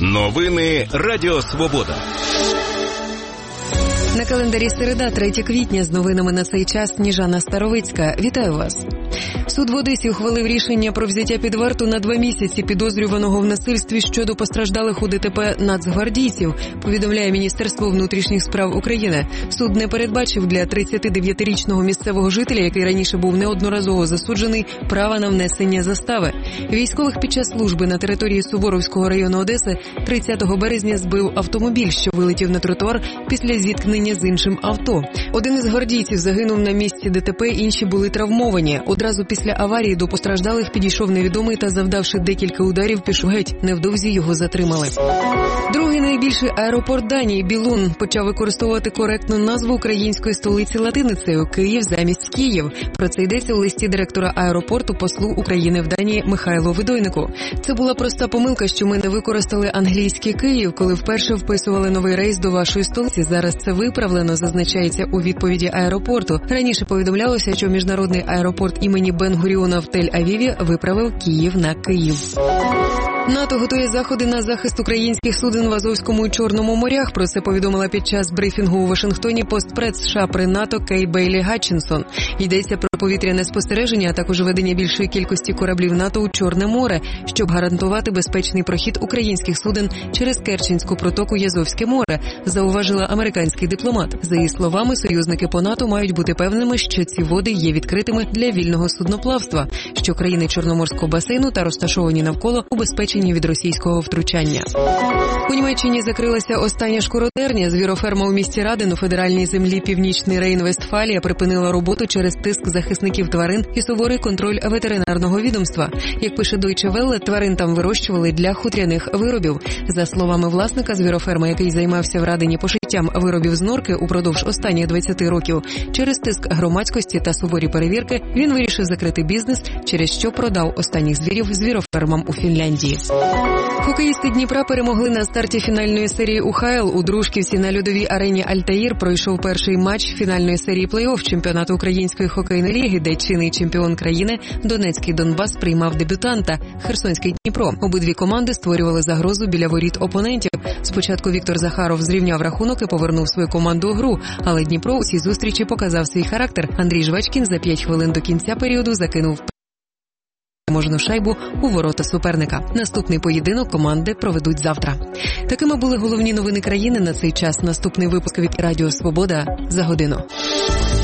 Новини Радіо Свобода. На календарі середа, 3 квітня, з новинами на цей час Сніжана Старовицька. Вітаю вас. Суд в Одесі ухвалив рішення про взяття під варту на 2 місяці підозрюваного в насильстві щодо постраждалих у ДТП нацгвардійців, повідомляє Міністерство внутрішніх справ України. Суд не передбачив для 39-річного місцевого жителя, який раніше був неодноразово засуджений, права на внесення застави. Військових під час служби на території Суворовського району Одеси 30 березня збив автомобіль, що вилетів на тротуар після зіткнення з іншим авто. Один із гвардійців загинув на місці ДТП, інші були травмовані. Одразу після аварії до постраждалих підійшов невідомий та, завдавши декілька ударів, пішов геть. Невдовзі його затримали. Другий найбільший аеропорт Данії, Білун, почав використовувати коректну назву української столиці латиницею – Київ замість Київ. Про це йдеться у листі директора аеропорту послу України в Данії Михайлу Видойнику. Це була проста помилка, що ми не використали англійський Київ, коли вперше вписували новий рейс до вашої столиці. Зараз це виправлено, зазначається у відповіді аеропорту. Раніше повідомлялося, що міжнародний аеропорт імені Бен-Гуріона в Тель-Авіві виправив Київ на Київ. НАТО готує заходи на захист українських суден в Азовському і Чорному морях. Про це повідомила під час брифінгу у Вашингтоні постпред США при НАТО Кей Бейлі Гатчинсон. Йдеться про повітряне спостереження, а також ведення більшої кількості кораблів НАТО у Чорне море, щоб гарантувати безпечний прохід українських суден через Керченську протоку і Азовське море, зауважила американський дипломат. За її словами, союзники по НАТО мають бути певними, що ці води є відкритими для вільного судноплавства, що країни Чорноморського басейну та розташовані навколо убезпечені від російського втручання. У Німеччині закрилася остання шкуродерня. Звіроферма у місті Раден у федеральній землі Північний Рейн-Вестфалія припинила роботу через тиск захисників тварин і суворий контроль ветеринарного відомства. Як пише Deutsche Welle, тварин там вирощували для хутряних виробів. За словами власника звіроферми, який займався в Радені пошиттям виробів з норки упродовж останніх 20 років, через тиск громадськості та суворі перевірки він вирішив закрити бізнес, через що продав останніх звірів звірофермам у Фінляндії. Хокеїсти Дніпра перемогли на старті фінальної серії УХЛ. У Дружківці на льодовій арені «Альтаїр» пройшов перший матч фінальної серії плей-офф чемпіонату Української хокейної ліги, де чинний чемпіон країни Донецький Донбас приймав дебютанта – Херсонський Дніпро. Обидві команди створювали загрозу біля воріт опонентів. Спочатку Віктор Захаров зрівняв рахунок і повернув свою команду у гру, але Дніпро у цій зустрічі показав свій характер. Андрій Жвачкін за 5 хвилин до кінця періоду закинув переможну шайбу у ворота суперника. Наступний поєдинок команди проведуть завтра. Такими були головні новини країни на цей час. Наступний випуск від Радіо Свобода за годину.